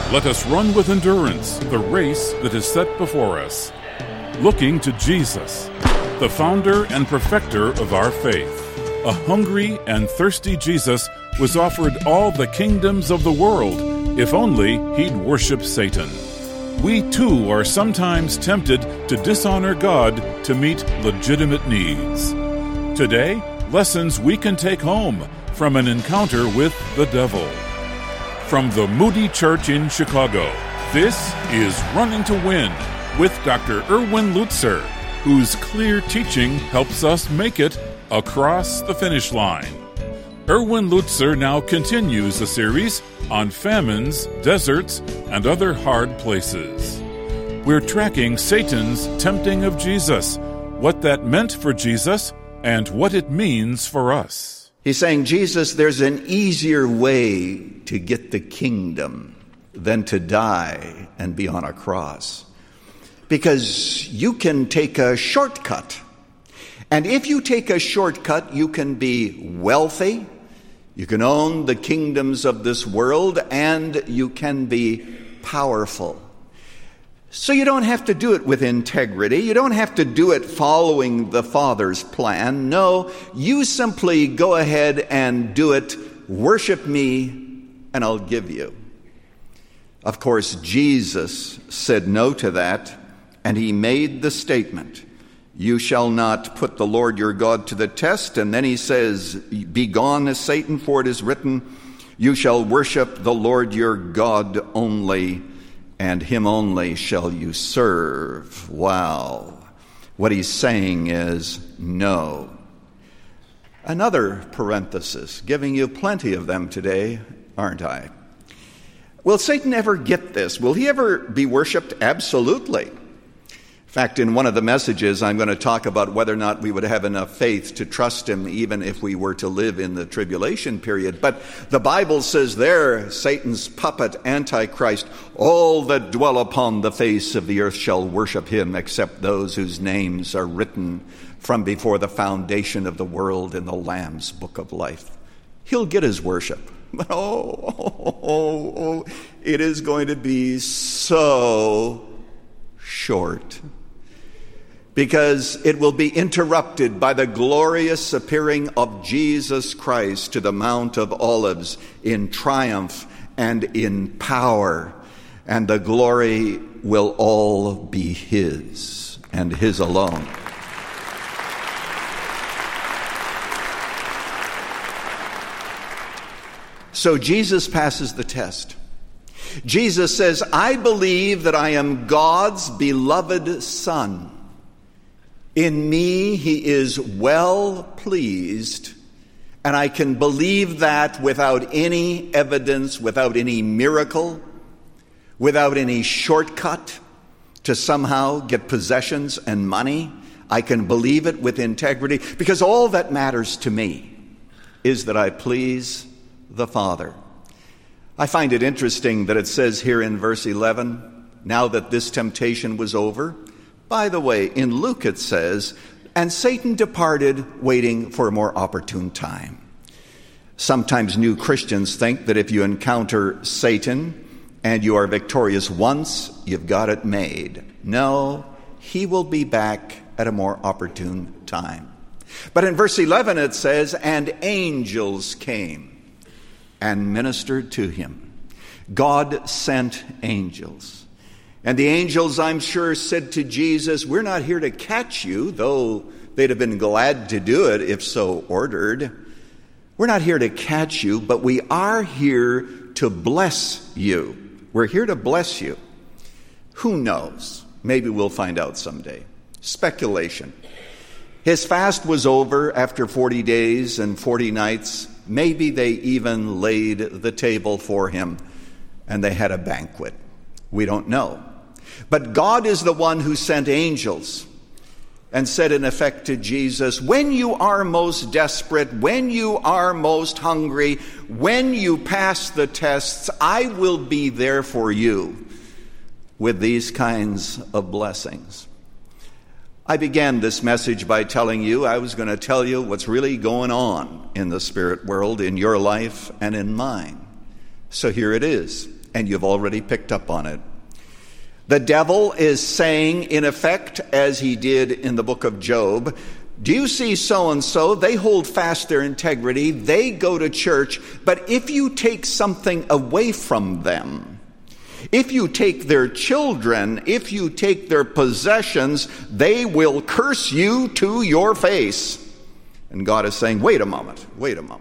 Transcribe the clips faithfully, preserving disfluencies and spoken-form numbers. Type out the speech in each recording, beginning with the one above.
Let us run with endurance the race that is set before us, looking to Jesus, the founder and perfecter of our faith. A hungry and thirsty Jesus was offered all the kingdoms of the world if only he'd worship Satan. We too are sometimes tempted to dishonor God to meet legitimate needs. Today, lessons we can take home from an encounter with the devil. From the Moody Church in Chicago, this is Running to Win with Doctor Erwin Lutzer, whose clear teaching helps us make it across the finish line. Erwin Lutzer now continues a series on famines, deserts, and other hard places. We're tracking Satan's tempting of Jesus, what that meant for Jesus, and what it means for us. He's saying, Jesus, there's an easier way to get the kingdom than to die and be on a cross. Because you can take a shortcut. And if you take a shortcut, you can be wealthy, you can own the kingdoms of this world, and you can be powerful. So you don't have to do it with integrity. You don't have to do it following the Father's plan. No, you simply go ahead and do it. Worship me, and I'll give you. Of course, Jesus said no to that, and he made the statement, you shall not put the Lord your God to the test. And then he says, begone, Satan, for it is written, you shall worship the Lord your God only, and him only shall you serve. Wow. What he's saying is no. Another parenthesis, giving you plenty of them today, aren't I? Will Satan ever get this? Will he ever be worshipped? Absolutely. In fact, in one of the messages, I'm going to talk about whether or not we would have enough faith to trust him even if we were to live in the tribulation period. But the Bible says there, Satan's puppet, Antichrist, all that dwell upon the face of the earth shall worship him, except those whose names are written from before the foundation of the world in the Lamb's book of life. He'll get his worship. But oh, oh, oh, oh, it is going to be so short. Because it will be interrupted by the glorious appearing of Jesus Christ to the Mount of Olives in triumph and in power. And the glory will all be his and his alone. So Jesus passes the test. Jesus says, I believe that I am God's beloved Son. In me he is well pleased, and I can believe that without any evidence, without any miracle, without any shortcut to somehow get possessions and money. I can believe it with integrity, because all that matters to me is that I please the Father. I find it interesting that it says here in verse eleven, now that this temptation was over. By the way, in Luke it says, and Satan departed, waiting for a more opportune time. Sometimes new Christians think that if you encounter Satan and you are victorious once, you've got it made. No, he will be back at a more opportune time. But in verse eleven it says, and angels came and ministered to him. God sent angels. And the angels, I'm sure, said to Jesus, we're not here to catch you, though they'd have been glad to do it if so ordered. We're not here to catch you, but we are here to bless you. We're here to bless you. Who knows? Maybe we'll find out someday. Speculation. His fast was over after forty days and forty nights. Maybe they even laid the table for him and they had a banquet. We don't know. But God is the one who sent angels and said in effect to Jesus, when you are most desperate, when you are most hungry, when you pass the tests, I will be there for you with these kinds of blessings. I began this message by telling you I was going to tell you what's really going on in the spirit world, in your life and in mine. So here it is. and you've already picked up on it. The devil is saying, in effect, as he did in the book of Job, do you see so-and-so? They hold fast their integrity. They go to church. But if you take something away from them, if you take their children, if you take their possessions, they will curse you to your face. And God is saying, wait a moment, wait a moment.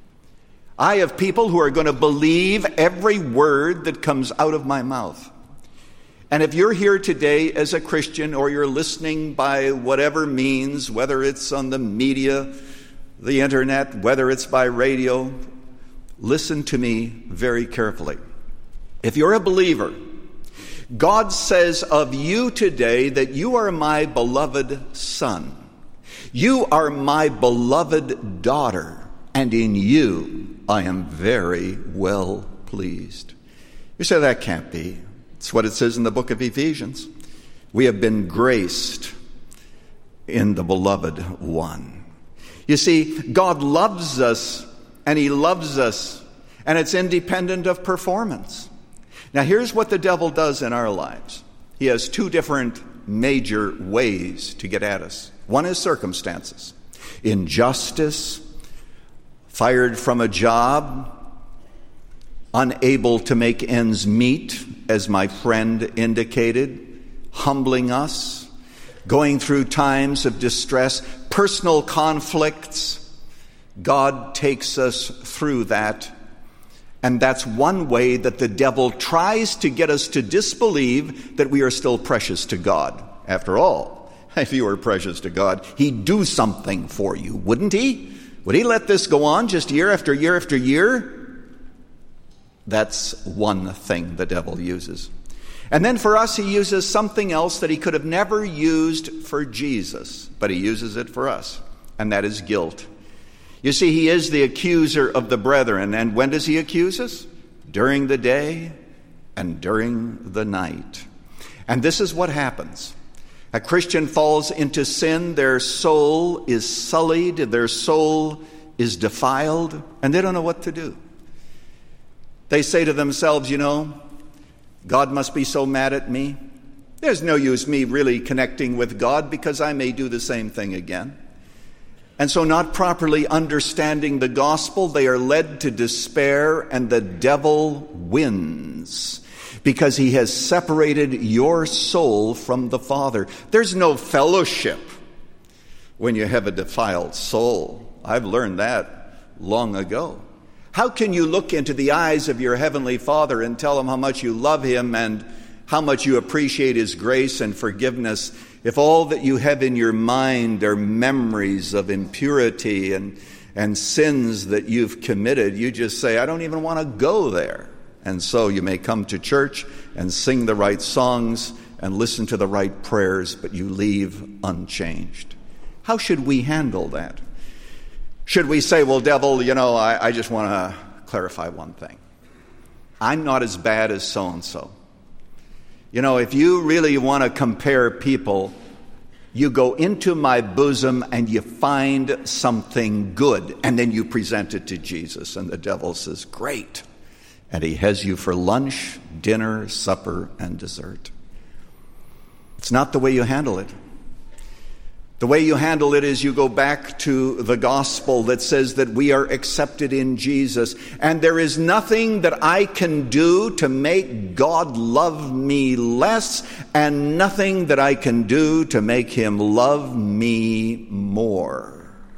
I have people who are going to believe every word that comes out of my mouth. And if you're here today as a Christian, or you're listening by whatever means, whether it's on the media, the internet, whether it's by radio, listen to me very carefully. If you're a believer, God says of you today that you are my beloved son. You are my beloved daughter, and in you I am very well pleased. You say, that can't be. It's what it says in the book of Ephesians. We have been graced in the beloved one. You see, God loves us, and he loves us, and it's independent of performance. Now, here's what the devil does in our lives. He has two different major ways to get at us. One is circumstances. Injustice, fired from a job, unable to make ends meet, as my friend indicated, humbling us, going through times of distress, personal conflicts. God takes us through that. And that's one way that the devil tries to get us to disbelieve that we are still precious to God. After all, if you were precious to God, he'd do something for you, wouldn't he? Would he let this go on just year after year after year? That's one thing the devil uses. And then for us, he uses something else that he could have never used for Jesus, but he uses it for us, and that is guilt. You see, he is the accuser of the brethren, and when does he accuse us? During the day and during the night. And this is what happens. A Christian falls into sin, their soul is sullied, their soul is defiled, and they don't know what to do. They say to themselves, you know, God must be so mad at me. There's no use me really connecting with God because I may do the same thing again. And so, not properly understanding the gospel, they are led to despair, and the devil wins because he has separated your soul from the Father. There's no fellowship when you have a defiled soul. I've learned that long ago. How can you look into the eyes of your Heavenly Father and tell him how much you love him and how much you appreciate his grace and forgiveness if all that you have in your mind are memories of impurity and, and sins that you've committed? You just say, I don't even want to go there. And so you may come to church and sing the right songs and listen to the right prayers, but you leave unchanged. How should we handle that? Should we say, well, devil, you know, I, I just want to clarify one thing. I'm not as bad as so-and-so. You know, if you really want to compare people, you go into my bosom and you find something good, and then you present it to Jesus. And the devil says, great. And he has you for lunch, dinner, supper, and dessert. It's not the way you handle it. The way you handle it is you go back to the gospel that says that we are accepted in Jesus. And there is nothing that I can do to make God love me less, and nothing that I can do to make him love me more.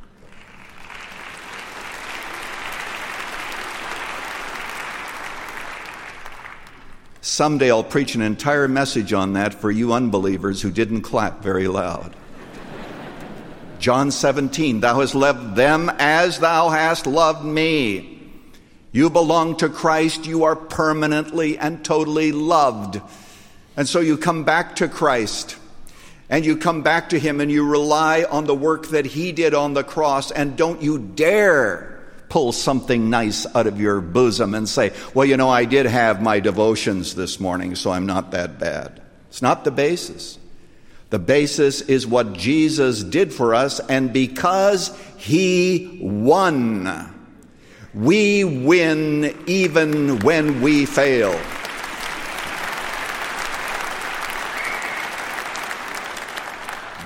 Someday I'll preach an entire message on that for you unbelievers who didn't clap very loud. John seventeen, thou hast loved them as thou hast loved me. You belong to Christ. You are permanently and totally loved. And so you come back to Christ, and you come back to him, and you rely on the work that he did on the cross. And don't you dare pull something nice out of your bosom and say, well, you know, I did have my devotions this morning, so I'm not that bad. It's not the basis. The basis is what Jesus did for us, and because he won, we win even when we fail.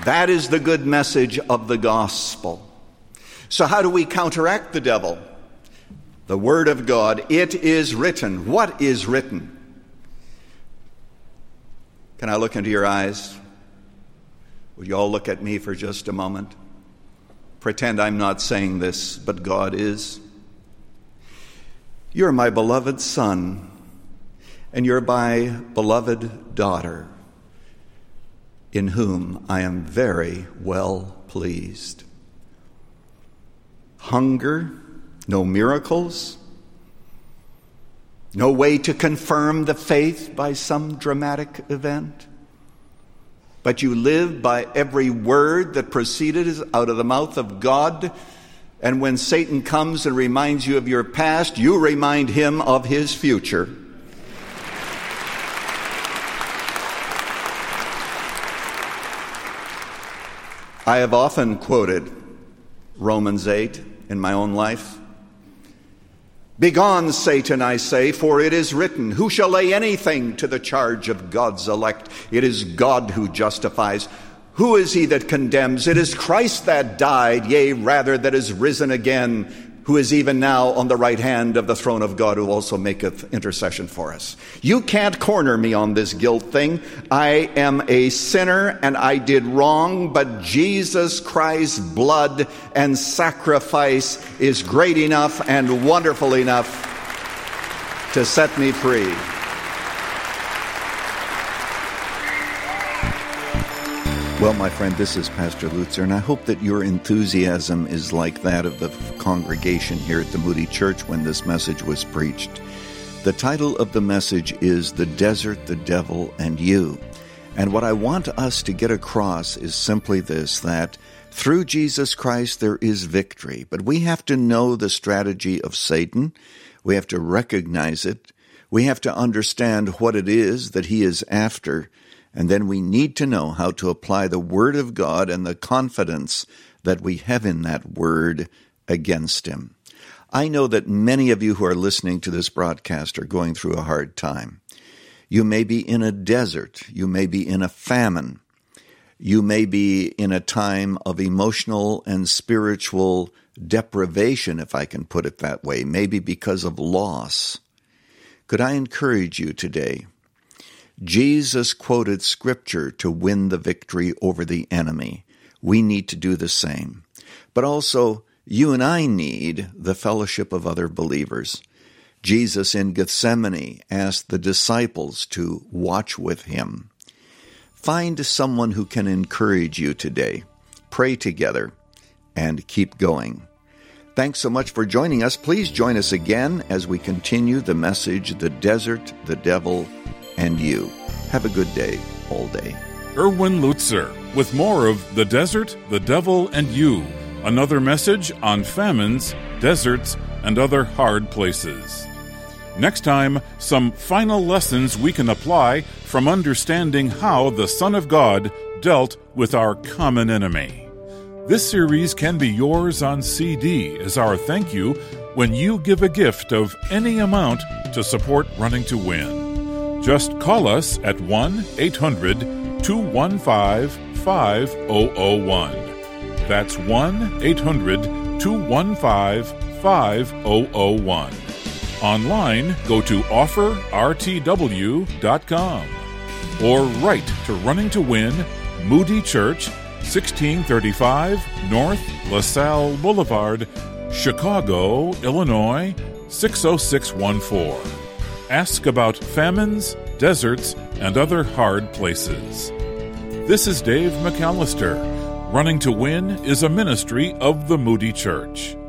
That is the good message of the gospel. So how do we counteract the devil? The Word of God. It is written. What is written? Can I look into your eyes? Will you all look at me for just a moment? Pretend I'm not saying this, but God is. You're my beloved son, and you're my beloved daughter, in whom I am very well pleased. Hunger, no miracles, no way to confirm the faith by some dramatic event. But you live by every word that proceeded out of the mouth of God. And when Satan comes and reminds you of your past, you remind him of his future. I have often quoted Romans eight in my own life. Begone, Satan, I say, for it is written, who shall lay anything to the charge of God's elect? It is God who justifies. Who is he that condemns? It is Christ that died, yea, rather that is risen again, who is even now on the right hand of the throne of God, who also maketh intercession for us. You can't corner me on this guilt thing. I am a sinner and I did wrong, but Jesus Christ's blood and sacrifice is great enough and wonderful enough to set me free. Well, my friend, this is Pastor Lutzer, and I hope that your enthusiasm is like that of the congregation here at the Moody Church when this message was preached. The title of the message is The Desert, the Devil, and You. And what I want us to get across is simply this, that through Jesus Christ there is victory. But we have to know the strategy of Satan. We have to recognize it. We have to understand what it is that he is after. And then we need to know how to apply the Word of God and the confidence that we have in that Word against him. I know that many of you who are listening to this broadcast are going through a hard time. You may be in a desert. You may be in a famine. You may be in a time of emotional and spiritual deprivation, if I can put it that way, maybe because of loss. Could I encourage you today? Jesus quoted Scripture to win the victory over the enemy. We need to do the same. But also, you and I need the fellowship of other believers. Jesus in Gethsemane asked the disciples to watch with him. Find someone who can encourage you today. Pray together and keep going. Thanks so much for joining us. Please join us again as we continue the message, The Desert, the Devil, and You. Have a good day, all day. Erwin Lutzer with more of The Desert, the Devil, and You. Another message on famines, deserts, and other hard places. Next time, some final lessons we can apply from understanding how the Son of God dealt with our common enemy. This series can be yours on C D as our thank you when you give a gift of any amount to support Running to Win. Just call us at one eight hundred two one five five zero zero one. That's one eight hundred two one five five zero zero one. Online, go to offer r t w dot com or write to Running to Win, Moody Church, sixteen thirty-five North LaSalle Boulevard, Chicago, Illinois, six oh six one four. Ask about famines, deserts, and other hard places. This is Dave McAllister. Running to Win is a ministry of the Moody Church.